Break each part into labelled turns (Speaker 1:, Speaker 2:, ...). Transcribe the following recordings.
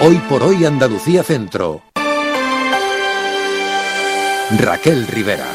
Speaker 1: Hoy por hoy Andalucía Centro. Raquel Rivera.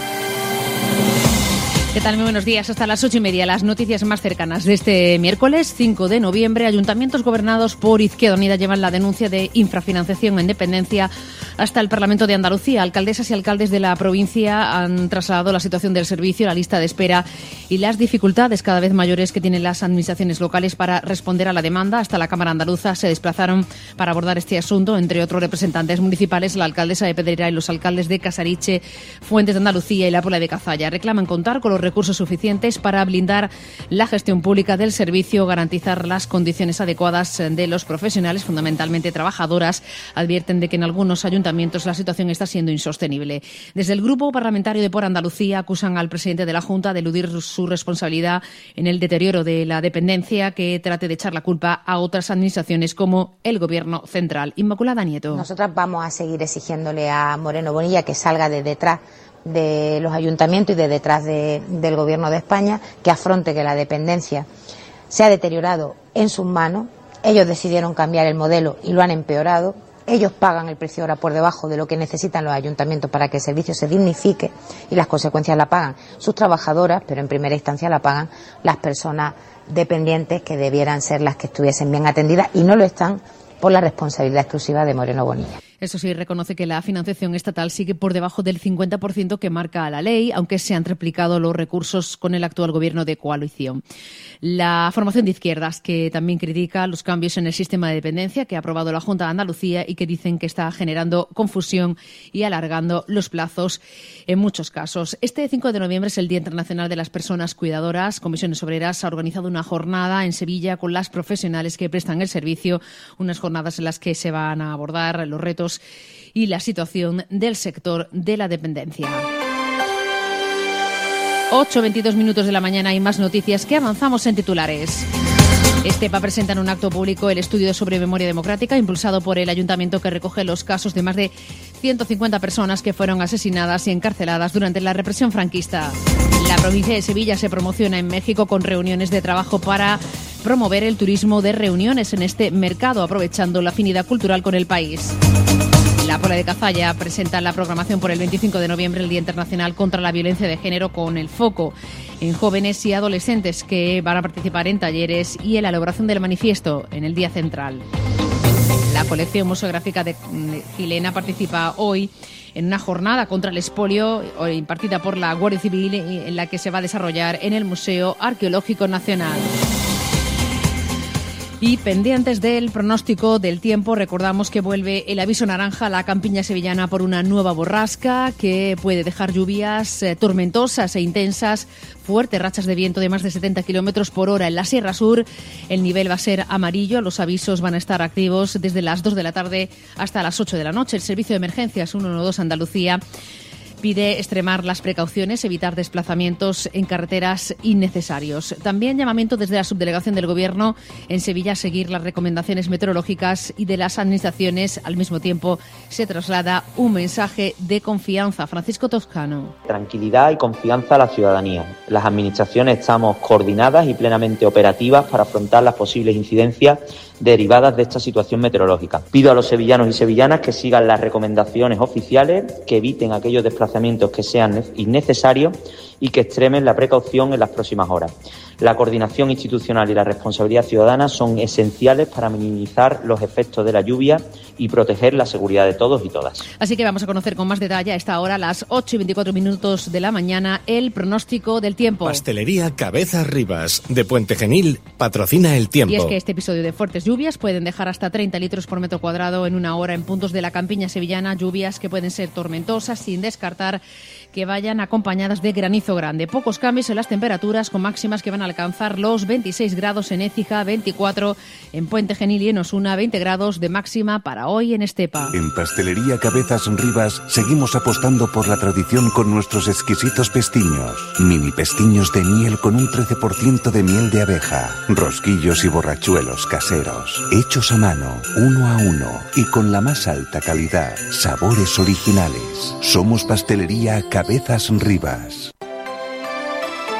Speaker 2: ¿Qué tal? Muy buenos días. Hasta las 8:30, las noticias más cercanas de este miércoles 5 de noviembre. Ayuntamientos gobernados por Izquierda Unida llevan la denuncia de infrafinanciación en dependencia hasta el Parlamento de Andalucía. Alcaldesas y alcaldes de la provincia han trasladado la situación del servicio, la lista de espera y las dificultades cada vez mayores que tienen las administraciones locales para responder a la demanda. Hasta la Cámara Andaluza se desplazaron para abordar este asunto, entre otros representantes municipales, la alcaldesa de Pedrera y los alcaldes de Casariche, Fuentes de Andalucía y La Puebla de Cazalla. Reclaman contar con los recursos suficientes para blindar la gestión pública del servicio, garantizar las condiciones adecuadas de los profesionales, fundamentalmente trabajadoras. Advierten de que en algunos ayuntamientos la situación está siendo insostenible. Desde el Grupo Parlamentario de Por Andalucía acusan al presidente de la Junta de eludir su responsabilidad en el deterioro de la dependencia, que trate de echar la culpa a otras administraciones como el Gobierno central. Inmaculada Nieto.
Speaker 3: Nosotras vamos a seguir exigiéndole a Moreno Bonilla que salga de detrás de los ayuntamientos y de detrás del Gobierno de España, que afronte que la dependencia se ha deteriorado en sus manos. Ellos decidieron cambiar el modelo y lo han empeorado. Ellos pagan el precio ahora por debajo de lo que necesitan los ayuntamientos para que el servicio se dignifique, y las consecuencias la pagan sus trabajadoras, pero en primera instancia la pagan las personas dependientes, que debieran ser las que estuviesen bien atendidas y no lo están por la responsabilidad exclusiva de Moreno Bonilla.
Speaker 2: Eso sí, reconoce que la financiación estatal sigue por debajo del 50% que marca la ley, aunque se han triplicado los recursos con el actual gobierno de coalición. La formación de izquierdas, que también critica los cambios en el sistema de dependencia que ha aprobado la Junta de Andalucía y que dicen que está generando confusión y alargando los plazos en muchos casos. Este 5 de noviembre es el Día Internacional de las Personas Cuidadoras. Comisiones Obreras ha organizado una jornada en Sevilla con las profesionales que prestan el servicio, unas jornadas en las que se van a abordar los retos y la situación del sector de la dependencia. 8:22 minutos de la mañana y más noticias que avanzamos en titulares. Estepa presenta en un acto público el estudio sobre memoria democrática impulsado por el ayuntamiento, que recoge los casos de más de 150 personas que fueron asesinadas y encarceladas durante la represión franquista. La provincia de Sevilla se promociona en México con reuniones de trabajo para promover el turismo de reuniones en este mercado, aprovechando la afinidad cultural con el país. La Puebla de Cazalla presenta la programación por el 25 de noviembre, el Día Internacional contra la Violencia de Género, con el foco en jóvenes y adolescentes que van a participar en talleres y en la elaboración del manifiesto en el Día Central. La colección museográfica chilena participa hoy en una jornada contra el expolio impartida por la Guardia Civil, en la que se va a desarrollar en el Museo Arqueológico Nacional. Y pendientes del pronóstico del tiempo, recordamos que vuelve el aviso naranja a la campiña sevillana por una nueva borrasca que puede dejar lluvias tormentosas e intensas, fuertes rachas de viento de más de 70 kilómetros por hora en la Sierra Sur. El nivel va a ser amarillo, los avisos van a estar activos desde las 2 de la tarde hasta las 8 de la noche. El Servicio de Emergencias 112 Andalucía pide extremar las precauciones, evitar desplazamientos en carreteras innecesarios. También llamamiento desde la subdelegación del Gobierno en Sevilla a seguir las recomendaciones meteorológicas y de las administraciones. Al mismo tiempo se traslada un mensaje de confianza. Francisco Toscano.
Speaker 4: Tranquilidad y confianza a la ciudadanía. Las administraciones estamos coordinadas y plenamente operativas para afrontar las posibles incidencias derivadas de esta situación meteorológica. Pido a los sevillanos y sevillanas que sigan las recomendaciones oficiales, que eviten aquellos desplazamientos que sean innecesarios y que extremen la precaución en las próximas horas. La coordinación institucional y la responsabilidad ciudadana son esenciales para minimizar los efectos de la lluvia y proteger la seguridad de todos y todas.
Speaker 2: Así que vamos a conocer con más detalle a esta hora, a las 8:24 minutos de la mañana, el pronóstico del tiempo.
Speaker 5: Pastelería Cabezas Rivas, de Puente Genil, patrocina el tiempo.
Speaker 2: Y es que este episodio de fuertes lluvias pueden dejar hasta 30 litros por metro cuadrado en una hora en puntos de la campiña sevillana, lluvias que pueden ser tormentosas, sin descartar que vayan acompañadas de granizo grande. Pocos cambios en las temperaturas, con máximas que van a alcanzar los 26 grados en Écija, 24 en Puente Genil y en Osuna, 20 grados de máxima para hoy en Estepa.
Speaker 6: En Pastelería Cabezas Rivas seguimos apostando por la tradición con nuestros exquisitos pestiños. Mini pestiños de miel con un 13% de miel de abeja. Rosquillos y borrachuelos caseros, hechos a mano, uno a uno y con la más alta calidad. Sabores originales. Somos Pastelería Cabezas Rivas.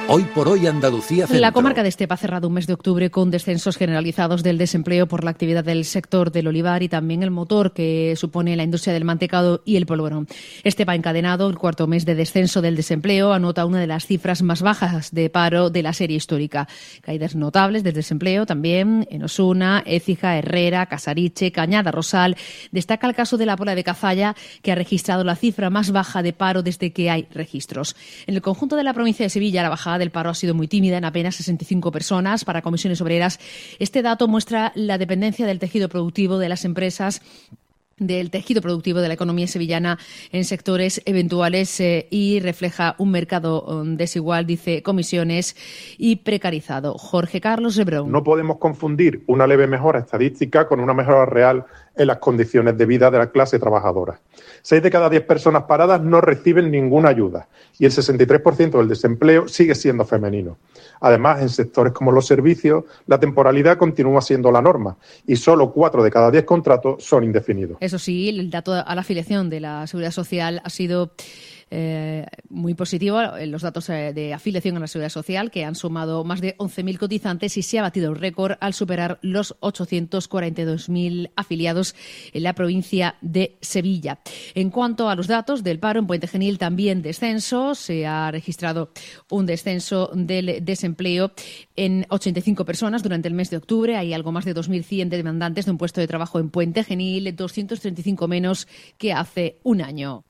Speaker 1: Hoy por hoy Andalucía Centro.
Speaker 2: La comarca de Estepa ha cerrado un mes de octubre con descensos generalizados del desempleo por la actividad del sector del olivar y también el motor que supone la industria del mantecado y el polvorón. Estepa ha encadenado el cuarto mes de descenso del desempleo, anota una de las cifras más bajas de paro de la serie histórica. Caídas notables del desempleo también en Osuna, Écija, Herrera, Casariche, Cañada Rosal. Destaca el caso de la Pola de Cazalla, que ha registrado la cifra más baja de paro desde que hay registros. En el conjunto de la provincia de Sevilla, la bajada del paro ha sido muy tímida, en apenas 65 personas. Para Comisiones Obreras, este dato muestra la dependencia del tejido productivo de las empresas, del tejido productivo de la economía sevillana en sectores eventuales y refleja un mercado desigual, dice Comisiones, y precarizado. Jorge Carlos Lebrón.
Speaker 7: No podemos confundir una leve mejora estadística con una mejora real en las condiciones de vida de la clase trabajadora. 6 de cada 10 personas paradas no reciben ninguna ayuda y el 63% del desempleo sigue siendo femenino. Además, en sectores como los servicios, la temporalidad continúa siendo la norma y solo 4 de cada 10 contratos son indefinidos.
Speaker 2: Eso sí, el dato a la afiliación de la Seguridad Social ha sido muy positivo. Los datos de afiliación a la Seguridad Social, que han sumado más de 11.000 cotizantes y se ha batido el récord al superar los 842.000 afiliados en la provincia de Sevilla. En cuanto a los datos del paro, en Puente Genil también descenso. Se ha registrado un descenso del desempleo en 85 personas durante el mes de octubre. Hay algo más de 2.100 demandantes de un puesto de trabajo en Puente Genil, 235 menos que hace un año.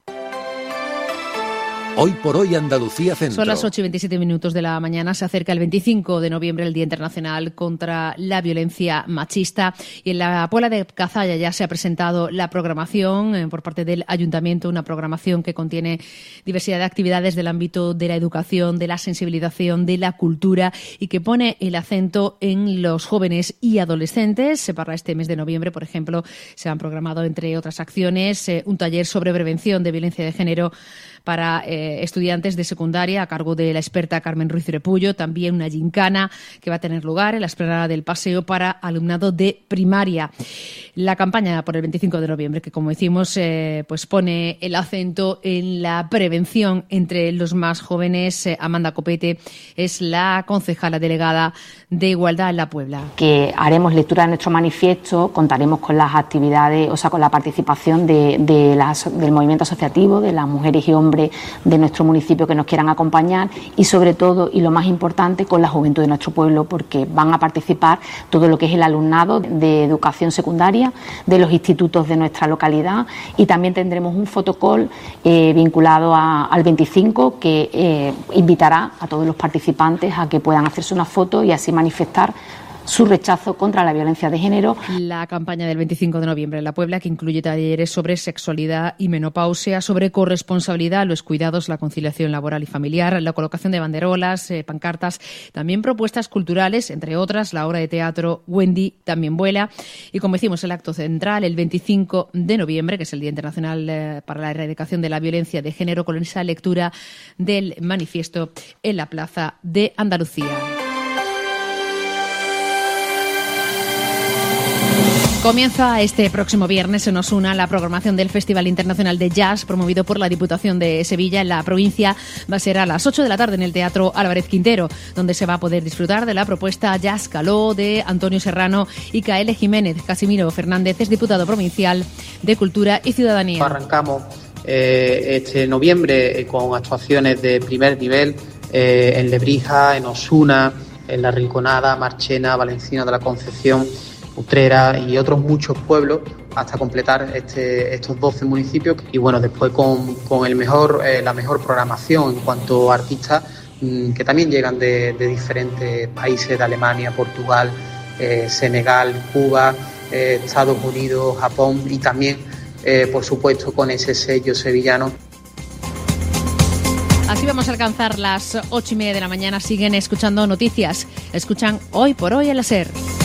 Speaker 1: Hoy por hoy Andalucía Centro.
Speaker 2: Son las 8:27 de la mañana. Se acerca el 25 de noviembre, el Día Internacional contra la Violencia Machista. Y en la Pola de Cazalla ya se ha presentado la programación por parte del Ayuntamiento, una programación que contiene diversidad de actividades del ámbito de la educación, de la sensibilización, de la cultura y que pone el acento en los jóvenes y adolescentes. Para este mes de noviembre, por ejemplo, se han programado, entre otras acciones, un taller sobre prevención de violencia de género para estudiantes de secundaria a cargo de la experta Carmen Ruiz Repullo, también una gincana que va a tener lugar en la explanada del Paseo para alumnado de primaria. La campaña por el 25 de noviembre, que como decimos, pues pone el acento en la prevención entre los más jóvenes. Amanda Copete es la concejala delegada de Igualdad en la Puebla.
Speaker 8: Que haremos lectura de nuestro manifiesto, contaremos con las actividades, o sea, con la participación del movimiento asociativo, de las mujeres y hombres de nuestro municipio que nos quieran acompañar y sobre todo, y lo más importante, con la juventud de nuestro pueblo, porque van a participar todo lo que es el alumnado de educación secundaria de los institutos de nuestra localidad y también tendremos un fotocall vinculado al 25 que invitará a todos los participantes a que puedan hacerse una foto y así manifestar su rechazo contra la violencia de género.
Speaker 2: La campaña del 25 de noviembre en La Puebla, que incluye talleres sobre sexualidad y menopausia, sobre corresponsabilidad, los cuidados, la conciliación laboral y familiar, la colocación de banderolas, pancartas, también propuestas culturales, entre otras, la obra de teatro Wendy también vuela. Y como decimos, el acto central, el 25 de noviembre, que es el Día Internacional para la Erradicación de la Violencia de Género, con esa lectura del manifiesto en la Plaza de Andalucía. Comienza este próximo viernes en Osuna la programación del Festival Internacional de Jazz promovido por la Diputación de Sevilla en la provincia. Va a ser a las 8 de la tarde en el Teatro Álvarez Quintero, donde se va a poder disfrutar de la propuesta Jazz Caló de Antonio Serrano y K.L. Jiménez. Casimiro Fernández es diputado provincial de Cultura y Ciudadanía.
Speaker 9: Arrancamos este noviembre con actuaciones de primer nivel en Lebrija, en Osuna, en La Rinconada, Marchena, Valenciano de la Concepción, Utrera y otros muchos pueblos hasta completar estos 12 municipios y bueno, después con la mejor programación en cuanto a artistas que también llegan de diferentes países, de Alemania, Portugal, Senegal, Cuba, Estados Unidos, Japón y también por supuesto con ese sello sevillano.
Speaker 2: Así vamos a alcanzar las 8:30 de la mañana. Siguen escuchando noticias. Escuchan Hoy por Hoy en la SER.